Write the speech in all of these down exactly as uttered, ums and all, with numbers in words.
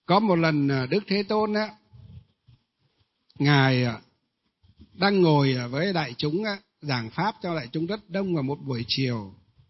Có một lần Đức Thế Tôn á, Ngài đang ngồi với đại chúng á, giảng pháp cho đại chúng rất đông vào một buổi chiều.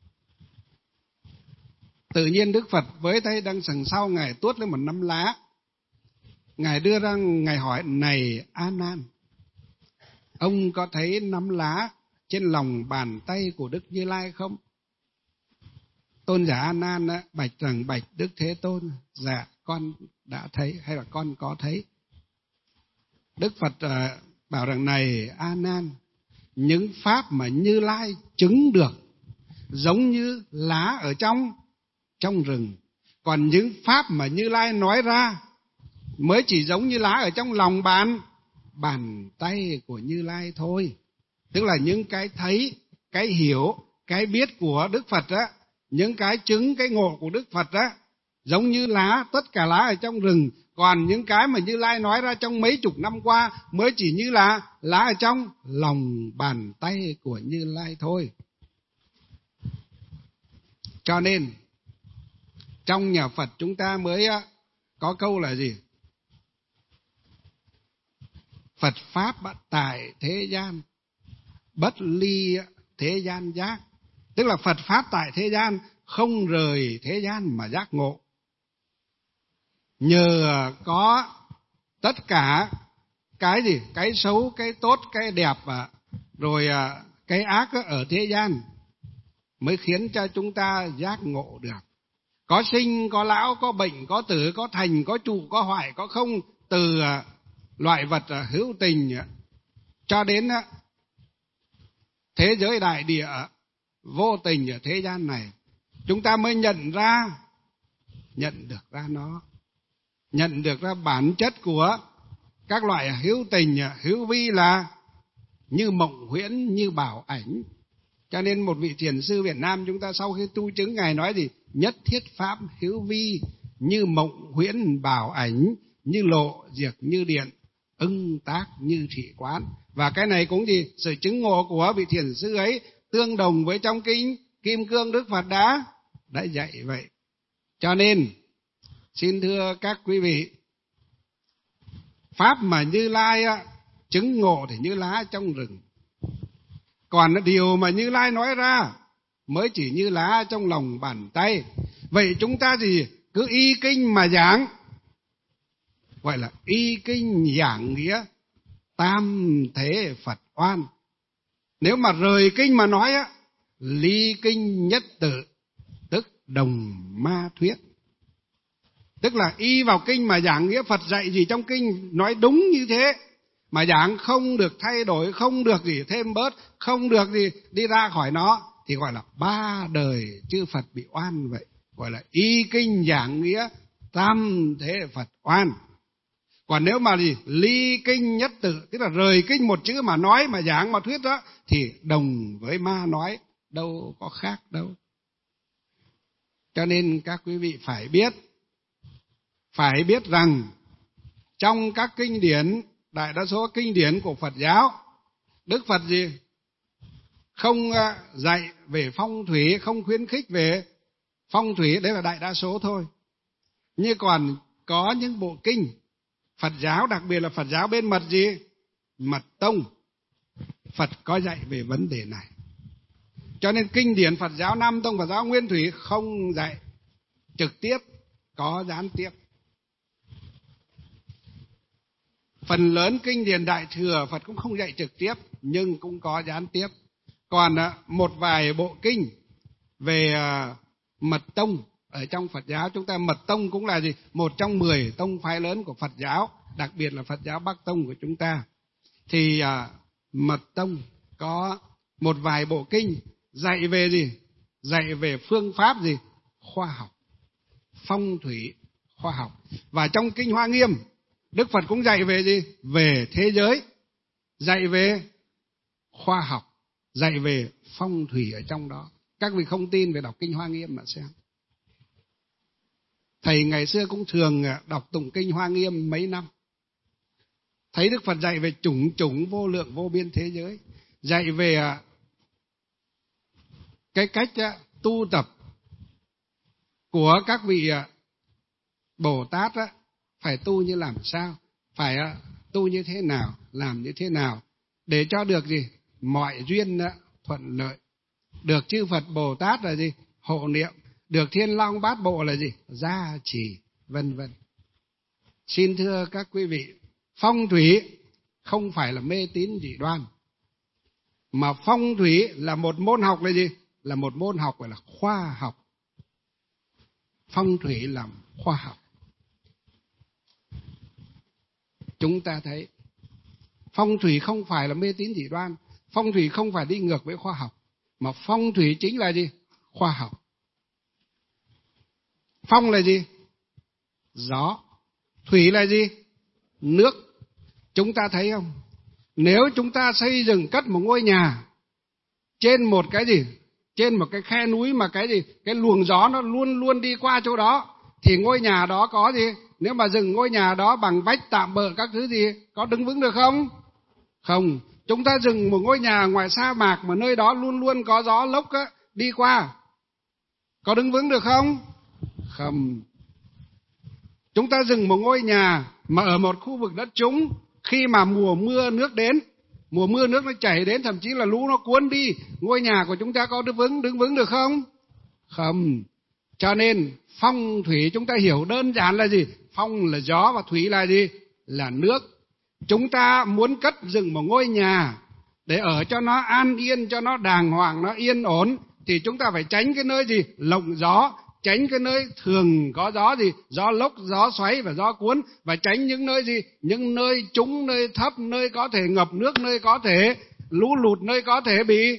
Tự nhiên Đức Phật với tay đang sừng sau Ngài tuốt lên một nắm lá. Ngài đưa ra, Ngài hỏi: này A Nan, ông có thấy nắm lá trên lòng bàn tay của Đức Như Lai không? Tôn giả A Nan á, bạch rằng: bạch Đức Thế Tôn, dạ con đã thấy, hay là con có thấy. Đức Phật uh, bảo rằng: này A Nan, những pháp mà Như Lai chứng được giống như lá ở trong trong rừng, còn những pháp mà Như Lai nói ra mới chỉ giống như lá ở trong lòng bàn bàn tay của Như Lai thôi. Tức là những cái thấy, cái hiểu, cái biết của Đức Phật á, những cái chứng, cái ngộ của Đức Phật á, giống như lá, tất cả lá ở trong rừng. Còn những cái mà Như Lai nói ra trong mấy chục năm qua mới chỉ như là lá ở trong lòng bàn tay của Như Lai thôi. Cho nên trong nhà Phật chúng ta mới có câu là gì? Phật Pháp tại thế gian, bất ly thế gian giác. Tức là Phật Pháp tại thế gian, không rời thế gian mà giác ngộ. Nhờ có tất cả cái gì? Cái xấu, cái tốt, cái đẹp, rồi cái ác ở thế gian mới khiến cho chúng ta giác ngộ được. Có sinh, có lão, có bệnh, có tử, có thành, có trụ, có hoại, có không, từ loại vật hữu tình cho đến thế giới đại địa vô tình ở thế gian này, chúng ta mới nhận ra, nhận được ra nó, nhận được ra bản chất của các loại hữu tình, hữu vi là như mộng huyễn, như bảo ảnh. Cho nên một vị thiền sư Việt Nam chúng ta sau khi tu chứng, Ngài nói gì? Nhất thiết pháp hữu vi, như mộng huyễn bảo ảnh, như lộ diệt như điện, ưng tác như thị quán. Và cái này cũng gì? Sự chứng ngộ của vị thiền sư ấy tương đồng với trong kinh Kim Cương Đức Phật đã đã dạy vậy. Cho nên xin thưa các quý vị, pháp mà Như Lai á, chứng ngộ thì như lá trong rừng. Còn điều mà Như Lai nói ra mới chỉ như lá trong lòng bàn tay. Vậy chúng ta gì? Cứ y kinh mà giảng, gọi là y kinh giảng nghĩa tam thế Phật oan. Nếu mà rời kinh mà nói á, ly kinh nhất tự, tức đồng ma thuyết. Tức là y vào kinh mà giảng nghĩa Phật dạy gì trong kinh nói đúng như thế, mà giảng không được thay đổi, không được gì thêm bớt, không được gì đi ra khỏi nó, thì gọi là ba đời chư Phật bị oan vậy. Gọi là y kinh giảng nghĩa tam thế Phật oan. Còn nếu mà gì ly kinh nhất tự, tức là rời kinh một chữ mà nói, mà giảng, mà thuyết đó, thì đồng với ma nói, đâu có khác đâu. Cho nên các quý vị phải biết, phải biết rằng trong các kinh điển, đại đa số kinh điển của Phật giáo, Đức Phật gì? Không dạy về phong thủy, không khuyến khích về phong thủy, đấy là đại đa số thôi. Nhưng còn có những bộ kinh Phật giáo, đặc biệt là Phật giáo bên mật gì? Mật tông, Phật có dạy về vấn đề này. Cho nên kinh điển Phật giáo Nam Tông, Phật giáo Nguyên Thủy không dạy trực tiếp, có gián tiếp. Phần lớn kinh điển Đại Thừa Phật cũng không dạy trực tiếp, nhưng cũng có gián tiếp. Còn một vài bộ kinh về mật tông ở trong Phật giáo chúng ta, mật tông cũng là gì? Một trong mười tông phái lớn của Phật giáo, đặc biệt là Phật giáo Bắc Tông của chúng ta. Thì mật tông có một vài bộ kinh dạy về gì? Dạy về phương pháp gì? Khoa học, phong thủy, khoa học. Và trong kinh Hoa Nghiêm, Đức Phật cũng dạy về gì? Về thế giới, dạy về khoa học, dạy về phong thủy ở trong đó. Các vị không tin về đọc kinh Hoa Nghiêm mà xem. Thầy ngày xưa cũng thường đọc tụng kinh Hoa Nghiêm mấy năm. Thấy Đức Phật dạy về chủng chủng vô lượng vô biên thế giới, dạy về cái cách tu tập của các vị Bồ Tát phải tu như làm sao, phải tu như thế nào, làm như thế nào để cho được gì? Mọi duyên thuận lợi. Được chư Phật Bồ Tát là gì? Hộ niệm. Được Thiên Long Bát Bộ là gì? Gia trì, vân vân. Xin thưa các quý vị, phong thủy không phải là mê tín dị đoan, mà phong thủy là một môn học là gì? Là một môn học gọi là khoa học. Phong thủy là khoa học. Chúng ta thấy phong thủy không phải là mê tín dị đoan, phong thủy không phải đi ngược với khoa học, mà phong thủy chính là gì? Khoa học. Phong là gì? Gió. Thủy là gì? Nước. Chúng ta thấy không? Nếu chúng ta xây dựng cất một ngôi nhà trên một cái gì? Trên một cái khe núi mà cái gì? Cái luồng gió nó luôn luôn đi qua chỗ đó, thì ngôi nhà đó có gì? Nếu mà dừng ngôi nhà đó bằng vách tạm bợ các thứ gì, có đứng vững được không? Không. Chúng ta dừng một ngôi nhà ngoài sa mạc mà nơi đó luôn luôn có gió lốc á, đi qua, có đứng vững được không? Không. Chúng ta dừng một ngôi nhà mà ở một khu vực đất trũng, khi mà mùa mưa nước đến, mùa mưa nước nó chảy đến, thậm chí là lũ nó cuốn đi, ngôi nhà của chúng ta có đứng vững, đứng vững được không? Không. Cho nên phong thủy chúng ta hiểu đơn giản là gì? Phong là gió và thủy là gì? Là nước. Chúng ta muốn cất dựng một ngôi nhà để ở cho nó an yên, cho nó đàng hoàng, nó yên ổn, thì chúng ta phải tránh cái nơi gì? Lộng gió. Tránh cái nơi thường có gió gì? Gió lốc, gió xoáy và gió cuốn. Và tránh những nơi gì? Những nơi trũng, nơi thấp, nơi có thể ngập nước, nơi có thể lũ lụt, nơi có thể bị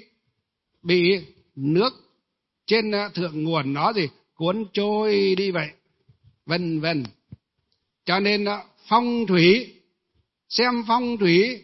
bị nước trên thượng nguồn nó gì? Cuốn trôi đi vậy, vân vân. Cho nên phong thủy, xem phong thủy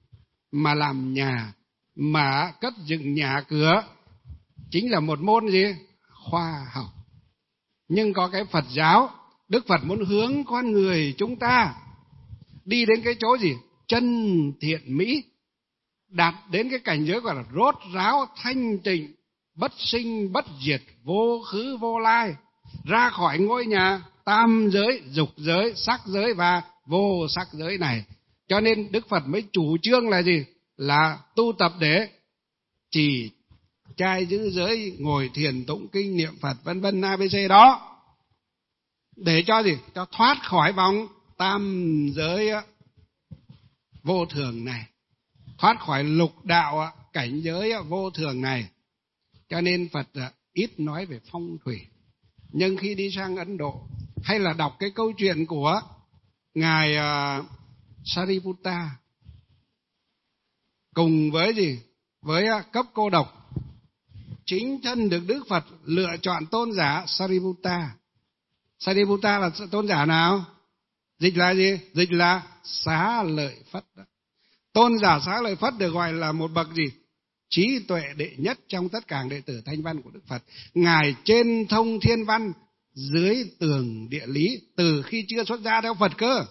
mà làm nhà, mà cất dựng nhà cửa, chính là một môn gì? Khoa học. Nhưng có cái Phật giáo, Đức Phật muốn hướng con người chúng ta đi đến cái chỗ gì? Chân thiện mỹ, đạt đến cái cảnh giới gọi là rốt ráo thanh tịnh, bất sinh bất diệt, vô khứ vô lai, ra khỏi ngôi nhà tam giới, dục giới, sắc giới và vô sắc giới này. Cho nên Đức Phật mới chủ trương là gì? Là tu tập để chỉ trai giữ giới, ngồi thiền tụng kinh niệm Phật vân vân a bê xê đó, để cho gì? Cho thoát khỏi vòng tam giới vô thường này, thoát khỏi lục đạo cảnh giới vô thường này. Cho nên Phật ít nói về phong thủy. Nhưng khi đi sang Ấn Độ, hay là đọc cái câu chuyện của ngài uh, Sariputta cùng với gì? Với uh, cấp cô độc, chính thân được Đức Phật lựa chọn tôn giả Sariputta. Sariputta là tôn giả nào? Dịch là gì? Dịch là Xá Lợi Phất. Tôn giả Xá Lợi Phất được gọi là một bậc gì? Trí tuệ đệ nhất trong tất cả đệ tử Thanh Văn của Đức Phật. Ngài trên thông thiên văn, dưới tường địa lý, từ khi chưa xuất gia theo Phật cơ.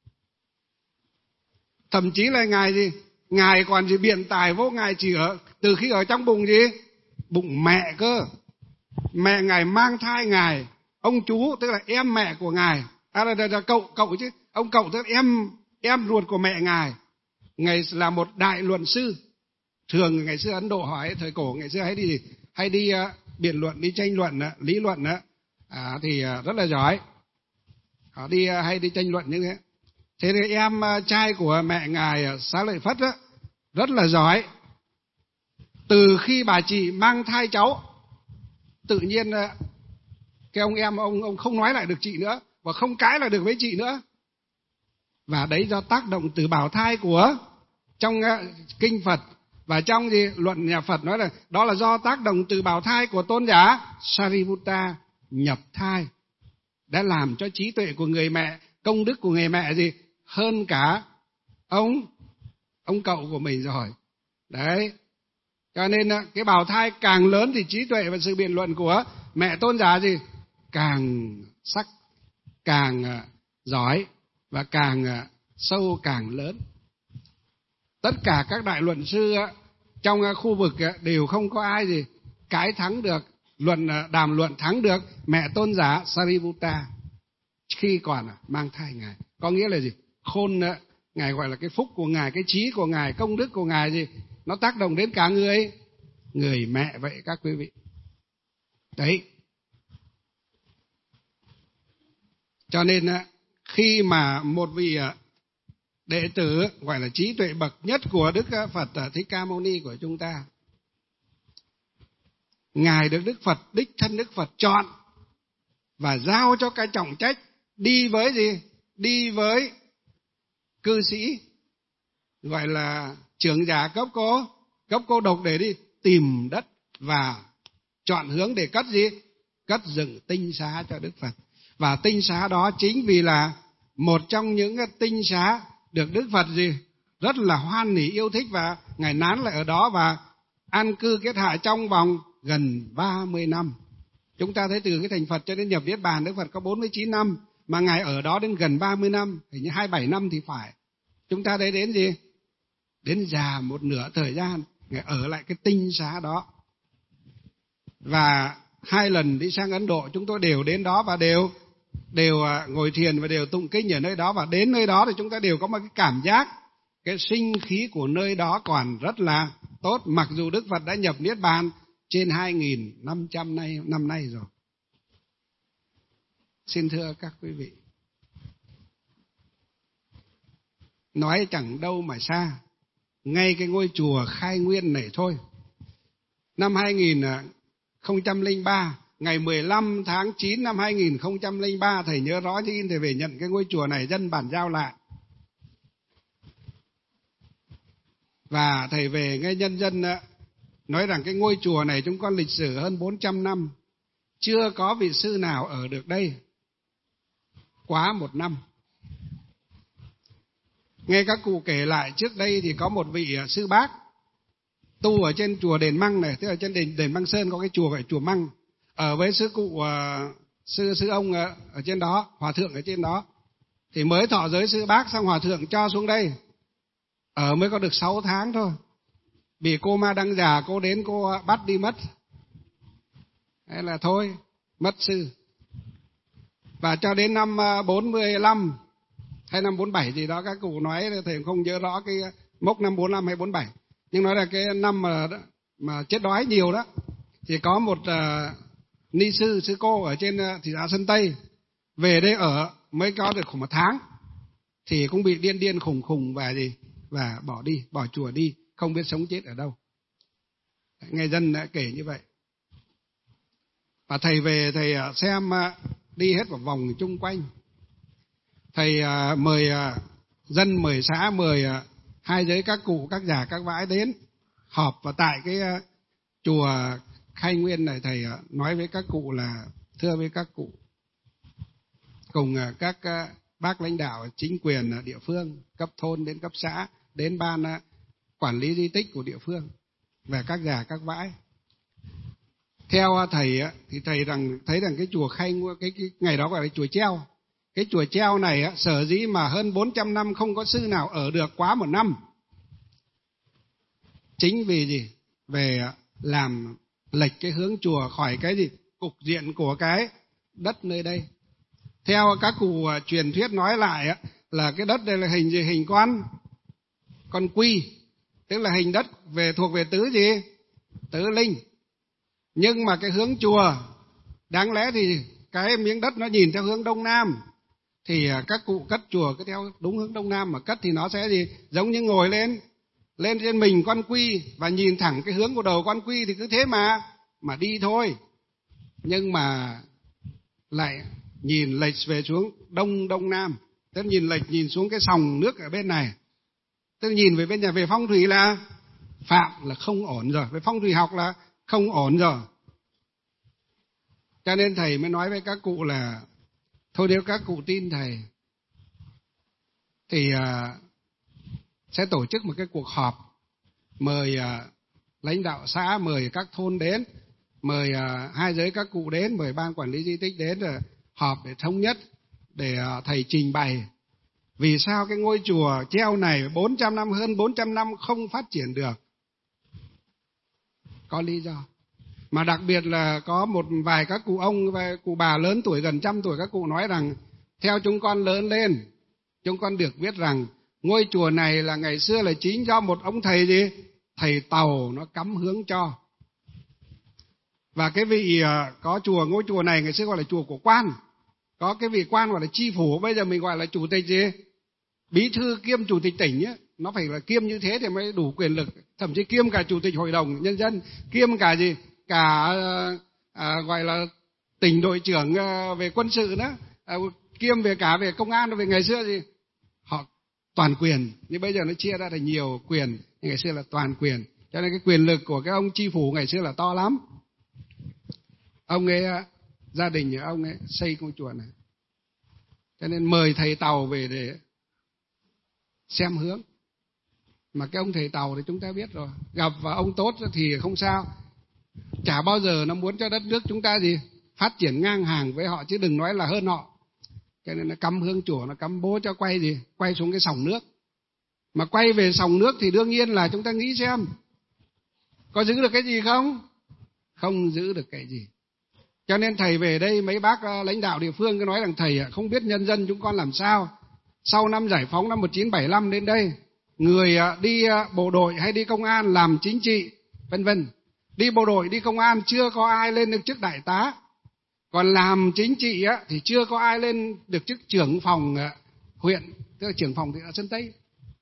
Thậm chí là Ngài gì? Ngài còn gì biện tài vô, Ngài chỉ ở từ khi ở trong bụng gì? Bụng mẹ cơ. Mẹ Ngài mang thai Ngài, ông chú tức là em mẹ của Ngài, à là, là, là cậu cậu chứ, ông cậu tức là em em ruột của mẹ Ngài. Ngài là một đại luận sư. Thường ngày xưa Ấn Độ hỏi, thời cổ ngày xưa hay đi gì? Hay đi uh, biện luận, đi tranh luận, uh, lý luận uh, à, thì uh, rất là giỏi. Họ đi uh, hay đi tranh luận như thế. Thế thì em uh, trai của mẹ Ngài uh, Xá Lợi Phất uh, rất là giỏi. Từ khi bà chị mang thai cháu, tự nhiên uh, cái ông em ông ông không nói lại được chị nữa, và không cãi lại được với chị nữa. Và đấy do tác động từ bào thai của trong uh, kinh Phật. Và trong gì luận nhà Phật nói là đó là do tác động từ bào thai của tôn giả Sariputta nhập thai, đã làm cho trí tuệ của người mẹ, công đức của người mẹ gì hơn cả ông ông cậu của mình rồi. Đấy. Cho nên cái bào thai càng lớn thì trí tuệ và sự biện luận của mẹ tôn giả gì càng sắc, càng giỏi và càng sâu, càng lớn. Tất cả các đại luận sư trong khu vực đều không có ai gì cãi thắng được, luận đàm luận thắng được mẹ tôn giả Sariputta. khi còn mang thai Ngài. Có nghĩa là gì? Khôn, Ngài gọi là cái phúc của Ngài, cái trí của Ngài, công đức của Ngài gì? Nó tác động đến cả người, người mẹ vậy các quý vị. Đấy. Cho nên khi mà một vị đệ tử gọi là trí tuệ bậc nhất của Đức Phật Thích Ca Mâu Ni của chúng ta, Ngài được Đức Phật, đích thân Đức Phật chọn và giao cho cái trọng trách đi với gì? Đi với cư sĩ, gọi là trưởng giả cấp cô, cấp cô độc để đi tìm đất và chọn hướng để cất gì? Cất dựng tinh xá cho Đức Phật. Và tinh xá đó chính vì là một trong những tinh xá được Đức Phật gì? Rất là hoan hỉ yêu thích, và Ngài nán lại ở đó và an cư kết hạ trong vòng gần ba mươi năm. Chúng ta thấy từ cái thành Phật cho đến nhập Niết Bàn, Đức Phật có bốn mươi chín năm, mà Ngài ở đó đến gần ba mươi năm, hình như hai mươi bảy năm thì phải. Chúng ta thấy đến gì? Đến già một nửa thời gian, Ngài ở lại cái tinh xá đó. Và hai lần đi sang Ấn Độ, chúng tôi đều đến đó và đều đều ngồi thiền và đều tụng kinh ở nơi đó. Và đến nơi đó thì chúng ta đều có một cái cảm giác, cái sinh khí của nơi đó còn rất là tốt, mặc dù Đức Phật đã nhập Niết Bàn trên hai nghìn năm trăm năm nay rồi. Xin thưa các quý vị, nói chẳng đâu mà xa, ngay cái ngôi chùa Khai Nguyên này thôi, năm hai nghìn không trăm lẻ ba, ngày mười lăm tháng chín năm hai nghìn không trăm lẻ ba, thầy nhớ rõ như in, thầy về nhận cái ngôi chùa này, dân bản giao lại. Và thầy về nghe nhân dân nói rằng cái ngôi chùa này chúng con lịch sử hơn bốn trăm năm, chưa có vị sư nào ở được đây quá một năm. Nghe các cụ kể lại, trước đây thì có một vị sư bác tu ở trên chùa Đền Măng này, tức là trên đền, đền Măng Sơn có cái chùa gọi chùa Măng, ở với sư cụ uh, sư sư ông uh, ở trên đó, hòa thượng ở trên đó, thì mới thọ giới sư bác xong hòa thượng cho xuống đây, ở mới có được sáu tháng thôi, vì cô Ma Đăng Già cô đến cô bắt đi mất, thế là thôi mất sư. Và cho đến năm bốn mươi lăm hay năm bốn mươi bảy gì đó, các cụ nói, thầy không nhớ rõ cái mốc năm bốn mươi lăm hay bốn mươi bảy, nhưng nói là cái năm mà mà chết đói nhiều đó, thì có một uh, ni sư sư cô ở trên uh, thị xã Sơn Tây về đây ở mới có được khoảng một tháng, thì cũng bị điên điên khùng khùng và gì và bỏ đi, bỏ chùa đi, không biết sống chết ở đâu. Nghe dân đã kể như vậy. Và thầy về thầy xem đi hết một vòng chung quanh, thầy mời dân, mời xã, mời hai giới các cụ, các già, các vãi đến họp. Và tại cái chùa Khai Nguyên này, thầy nói với các cụ là thưa với các cụ, cùng các bác lãnh đạo chính quyền địa phương, cấp thôn đến cấp xã, đến ban quản lý di tích của địa phương và các già các vãi. Theo thầy thì thầy rằng thấy rằng cái chùa Khai cái, cái ngày đó gọi là chùa treo. Cái chùa treo này sở dĩ mà hơn bốn trăm năm không có sư nào ở được quá một năm, chính vì gì? Về làm lệch cái hướng chùa khỏi cái gì? Cục diện của cái đất nơi đây. Theo các cụ truyền thuyết nói lại là cái đất đây là hình gì? Hình con con quy, tức là hình đất về thuộc về tứ gì? Tứ linh. Nhưng mà cái hướng chùa, đáng lẽ thì cái miếng đất nó nhìn theo hướng đông nam, thì các cụ cất chùa cứ theo đúng hướng đông nam mà cất thì nó sẽ gì? Giống như ngồi lên lên trên mình con quy và nhìn thẳng cái hướng của đầu con quy thì cứ thế mà mà đi thôi. Nhưng mà lại nhìn lệch về xuống đông đông nam, tức nhìn lệch nhìn xuống cái sòng nước ở bên này, tức nhìn về bên nhà, về phong thủy là phạm, là không ổn rồi, về phong thủy học là không ổn rồi. Cho nên thầy mới nói với các cụ là thôi, nếu các cụ tin thầy thì uh, sẽ tổ chức một cái cuộc họp, mời uh, lãnh đạo xã, mời các thôn đến, mời uh, hai giới các cụ đến, mời ban quản lý di tích đến, rồi họp để thống nhất, để uh, thầy trình bày vì sao cái ngôi chùa treo này bốn trăm năm, hơn bốn trăm năm không phát triển được. Có lý do. Mà đặc biệt là có một vài các cụ ông và cụ bà lớn tuổi, gần trăm tuổi, các cụ nói rằng Theo chúng con lớn lên, chúng con được biết rằng ngôi chùa này là ngày xưa là chính do một ông thầy gì? Thầy Tàu nó cắm hướng cho. Và cái vị có chùa, ngôi chùa này ngày xưa gọi là chùa của quan. Có cái vị quan gọi là chi phủ, bây giờ mình gọi là chủ tịch gì? Bí thư kiêm chủ tịch tỉnh ấy. Nó phải là kiêm như thế thì mới đủ quyền lực. Thậm chí kiêm cả chủ tịch hội đồng nhân dân, kiêm cả gì? Cả à, gọi là tỉnh đội trưởng à, về quân sự đó, à, kiêm về cả về công an. Về ngày xưa gì? Họ toàn quyền, nhưng bây giờ nó chia ra thành nhiều quyền, nhưng ngày xưa là toàn quyền. Cho nên cái quyền lực của cái ông chi phủ ngày xưa là to lắm. Ông ấy, gia đình của ông ấy xây ngôi chùa này, cho nên mời thầy Tàu về để xem hướng. Mà cái ông thầy Tàu thì chúng ta biết rồi, gặp và ông tốt thì không sao, chả bao giờ nó muốn cho đất nước chúng ta gì phát triển ngang hàng với họ, chứ đừng nói là hơn họ. Cho nên nó cắm hướng chùa, nó cắm bố cho quay gì, quay xuống cái sòng nước. Mà quay về sòng nước thì đương nhiên là chúng ta nghĩ xem có giữ được cái gì không? Không giữ được cái gì. Cho nên thầy về đây, mấy bác lãnh đạo địa phương cứ nói rằng thầy không biết nhân dân chúng con làm sao. Sau năm giải phóng năm một nghìn chín trăm bảy mươi lăm đến đây, người đi bộ đội hay đi công an làm chính trị vân vân, đi bộ đội đi công an chưa có ai lên được chức đại tá, còn làm chính trị thì chưa có ai lên được chức trưởng phòng huyện, tức là trưởng phòng thị xã Sơn Tây.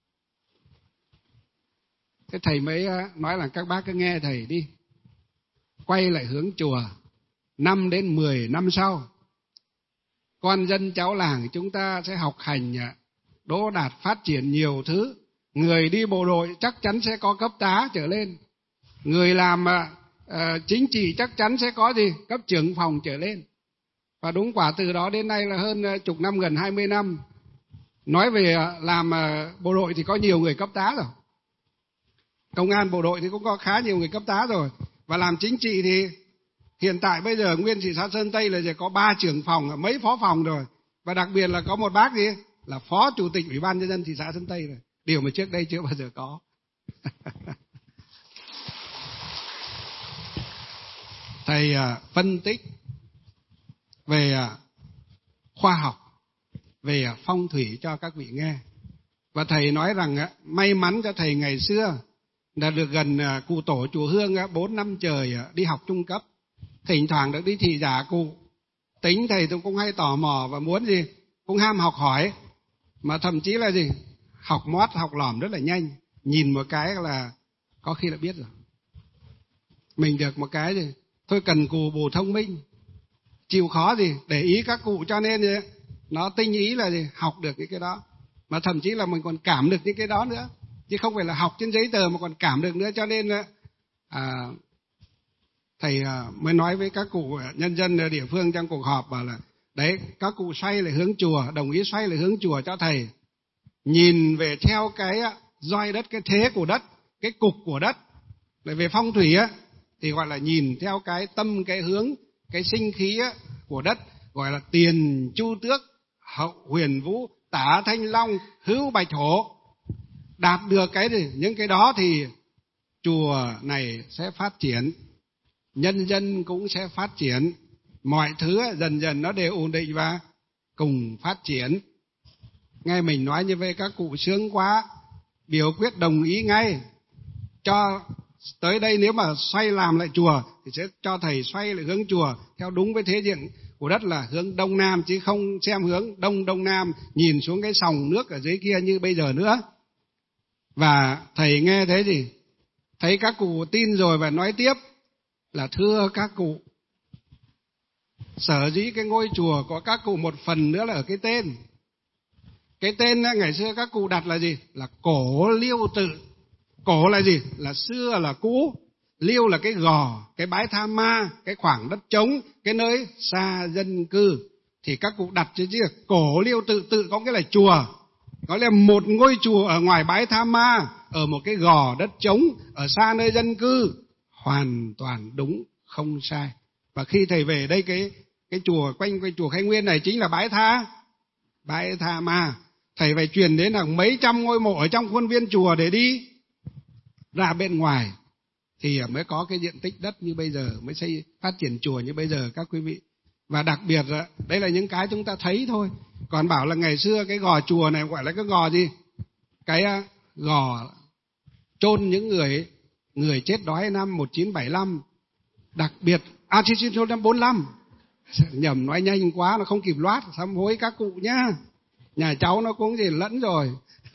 Thế thầy mới nói là các bác cứ nghe thầy đi, quay lại hướng chùa. Năm đến mười năm sau, con dân cháu làng chúng ta sẽ học hành đỗ đạt, phát triển nhiều thứ. Người đi bộ đội chắc chắn sẽ có cấp tá trở lên, người làm uh, chính trị chắc chắn sẽ có gì cấp trưởng phòng trở lên. Và đúng quả từ đó đến nay là hơn chục năm, gần hai mươi năm. Nói về làm uh, bộ đội thì có nhiều người cấp tá rồi, công an bộ đội thì cũng có khá nhiều người cấp tá rồi. Và làm chính trị thì hiện tại bây giờ nguyên thị xã Sơn Tây là giờ có ba trưởng phòng, mấy phó phòng rồi. Và đặc biệt là có một bác gì là phó chủ tịch ủy ban nhân dân thị xã Sơn Tây rồi. Điều mà trước đây chưa bao giờ có. Thầy uh, phân tích về uh, khoa học, về uh, phong thủy cho các vị nghe. Và thầy nói rằng uh, may mắn cho thầy ngày xưa đã được gần uh, cụ tổ chùa Hương bốn uh, năm trời uh, đi học trung cấp. Thỉnh thoảng được đi thị giả cụ. Tính thầy tôi cũng hay tò mò và muốn gì cũng ham học hỏi. Mà thậm chí là gì học mót, học lỏm rất là nhanh. Nhìn một cái là có khi là biết rồi. Mình được một cái gì thôi, cần cù bù thông minh, chịu khó gì để ý các cụ, cho nên gì, nó tinh ý là gì học được những cái đó. Mà thậm chí là mình còn cảm được những cái đó nữa, chứ không phải là học trên giấy tờ mà còn cảm được nữa. Cho nên à, thầy mới nói với các cụ nhân dân địa phương trong cuộc họp bảo là đấy, các cụ xoay lại hướng chùa, đồng ý xoay lại hướng chùa cho thầy. Nhìn về theo cái roi đất, cái thế của đất, cái cục của đất. Để về phong thủy á thì gọi là nhìn theo cái tâm, cái hướng, cái sinh khí á, của đất, gọi là tiền chu tước, hậu huyền vũ, tả thanh long, hữu bạch hổ. Đạt được cái gì, những cái đó thì chùa này sẽ phát triển, nhân dân cũng sẽ phát triển, mọi thứ dần dần nó đều ổn định và cùng phát triển. Nghe mình nói như vậy các cụ sướng quá, biểu quyết đồng ý ngay. Cho tới đây nếu mà xoay làm lại chùa thì sẽ cho thầy xoay lại hướng chùa theo đúng với thế diện của đất là hướng đông nam, chứ không xem hướng đông đông nam nhìn xuống cái sòng nước ở dưới kia như bây giờ nữa. Và thầy nghe thế gì, thấy các cụ tin rồi và nói tiếp là thưa các cụ, sở dĩ cái ngôi chùa có các cụ một phần nữa là ở cái tên. Cái tên ngày xưa các cụ đặt là gì? Là Cổ Liêu Tự. Cổ là gì? Là xưa, là cũ. Liêu là cái gò, cái bãi tha ma, cái khoảng đất trống, cái nơi xa dân cư. Thì các cụ đặt chứ chứ Cổ Liêu Tự. Tự có nghĩa là chùa, có là một ngôi chùa ở ngoài bãi tha ma, ở một cái gò đất trống, ở xa nơi dân cư. Hoàn toàn đúng, không sai. Và khi thầy về đây, cái cái chùa quanh quanh chùa Khai Nguyên này chính là bãi tha bãi tha ma. Thầy phải truyền đến hàng mấy trăm ngôi mộ ở trong khuôn viên chùa để đi ra bên ngoài thì mới có cái diện tích đất như bây giờ, mới xây phát triển chùa như bây giờ các quý vị. Và đặc biệt đây là những cái chúng ta thấy thôi. Còn bảo là ngày xưa cái gò chùa này gọi là cái gò gì? Cái gò chôn những người người chết đói năm một nghìn chín trăm bảy mươi lăm. Đặc biệt, à chín chín năm bốn mươi lăm. Nhầm nói nhanh quá nó không kịp loát, sám hối các cụ nhá. Nhà cháu nó cũng gì lẫn rồi.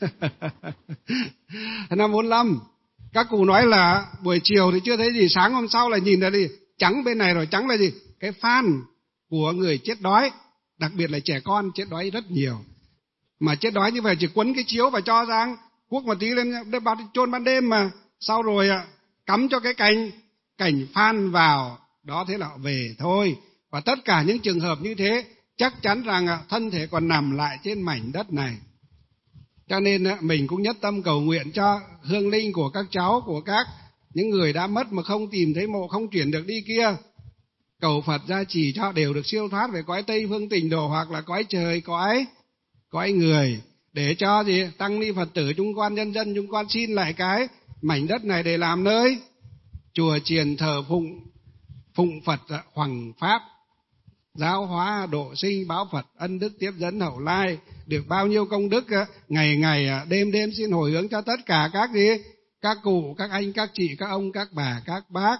Năm bốn mươi lăm, các cụ nói là buổi chiều thì chưa thấy gì, sáng hôm sau là nhìn ra đi, trắng bên này rồi, trắng là gì? Cái phan của người chết đói, đặc biệt là trẻ con chết đói rất nhiều. Mà chết đói như vậy chỉ quấn cái chiếu và cho ra cuốc một tí lên chôn ban đêm mà. Sau rồi cắm cho cái cành cảnh phan vào, đó thế là họ về thôi. Và tất cả những trường hợp như thế chắc chắn rằng thân thể còn nằm lại trên mảnh đất này. Cho nên mình cũng nhất tâm cầu nguyện cho hương linh của các cháu, của các những người đã mất mà không tìm thấy mộ, không chuyển được đi kia. Cầu Phật gia trì cho đều được siêu thoát về cõi Tây Phương Tịnh Độ, hoặc là cõi trời, cõi cõi người. Để cho gì tăng ni Phật tử chúng con, nhân dân chúng con xin lại cái mảnh đất này để làm nơi chùa chiền thờ phụng phụng Phật hoằng pháp, giáo hóa độ sinh, báo Phật ân đức tiếp dẫn hậu lai. Được bao nhiêu công đức, ngày ngày đêm đêm xin hồi hướng cho tất cả các gì các cụ, các anh, các chị, các ông, các bà, các bác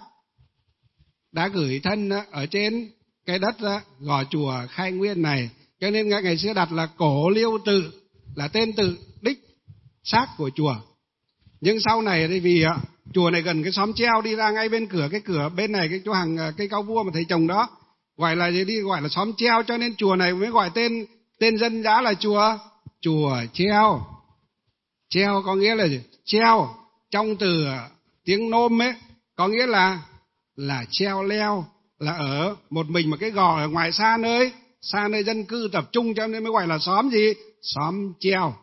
đã gửi thân ở trên cái đất gò chùa Khai Nguyên này. Cho nên ngày xưa đặt là Cổ Liêu Tự, là tên tự đích xác của chùa. Nhưng sau này thì vì chùa này gần cái xóm treo, đi ra ngay bên cửa, cái cửa bên này cái chỗ hàng cây cao vua mà thầy trồng đó, gọi là gì đi, gọi là xóm treo, cho nên chùa này mới gọi tên tên dân dã là chùa chùa treo. Treo có nghĩa là gì? Treo trong từ tiếng Nôm ấy có nghĩa là là treo leo, là ở một mình mà cái gò ở ngoài xa nơi xa nơi dân cư tập trung, cho nên mới gọi là xóm gì? Xóm treo.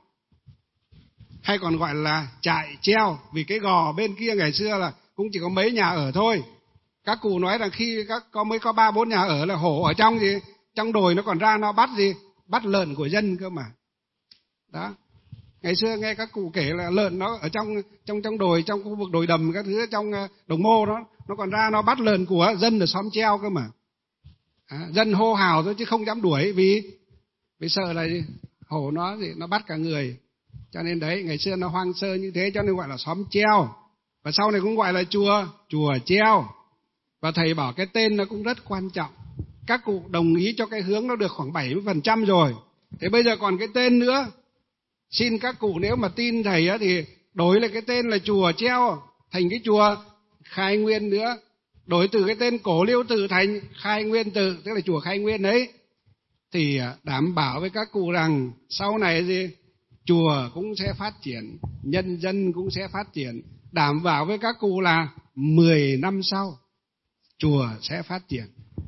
Hay còn gọi là trại treo, vì cái gò bên kia ngày xưa là cũng chỉ có mấy nhà ở thôi. Các cụ nói rằng khi các có mới có ba bốn nhà ở là hổ ở trong gì trong đồi nó còn ra nó bắt gì bắt lợn của dân cơ mà. Đó, ngày xưa nghe các cụ kể là lợn nó ở trong trong trong đồi, trong khu vực đồi đầm các thứ, trong đồng mô đó nó còn ra nó bắt lợn của dân ở xóm treo cơ mà. À, dân hô hào thôi chứ không dám đuổi, vì vì sợ là gì? Hổ nó gì nó bắt cả người. Cho nên đấy, ngày xưa nó hoang sơ như thế cho nên gọi là xóm treo. Và sau này cũng gọi là chùa chùa treo. Và thầy bảo cái tên nó cũng rất quan trọng. Các cụ đồng ý cho cái hướng nó được khoảng bảy mươi phần trăm rồi. Thế bây giờ còn cái tên nữa. Xin các cụ nếu mà tin thầy á thì đổi lại cái tên là chùa treo thành cái chùa Khai Nguyên nữa. Đổi từ cái tên Cổ Liêu Tự thành Khai Nguyên Tự, tức là chùa Khai Nguyên đấy. Thì đảm bảo với các cụ rằng sau này gì chùa cũng sẽ phát triển, nhân dân cũng sẽ phát triển. Đảm bảo với các cụ là mười năm sau chùa sẽ phát triển.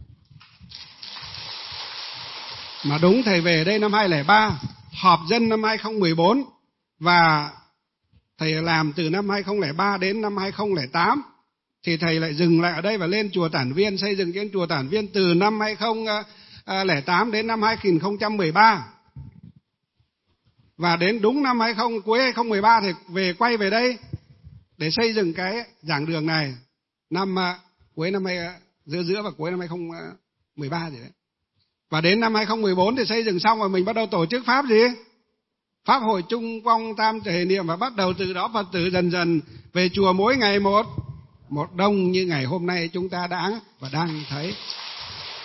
Mà đúng thầy về đây năm hai không không ba, họp dân năm hai không một bốn, và thầy làm từ năm hai không không ba đến năm hai không không tám, thì thầy lại dừng lại ở đây và lên chùa Tản Viên, xây dựng trên chùa Tản Viên từ năm hai không không tám đến năm hai không một ba. Và đến đúng năm hai không cuối hai không một ba thì về quay về đây để xây dựng cái giảng đường này. Năm cuối năm hai giữa giữa và cuối năm hai không một ba gì đấy. Và đến năm hai không một bốn thì xây dựng xong và mình bắt đầu tổ chức pháp gì? Pháp hội Trung Phong Tam Thể Niệm, và bắt đầu từ đó Phật tử dần dần về chùa mỗi ngày một một đông như ngày hôm nay chúng ta đã và đang thấy.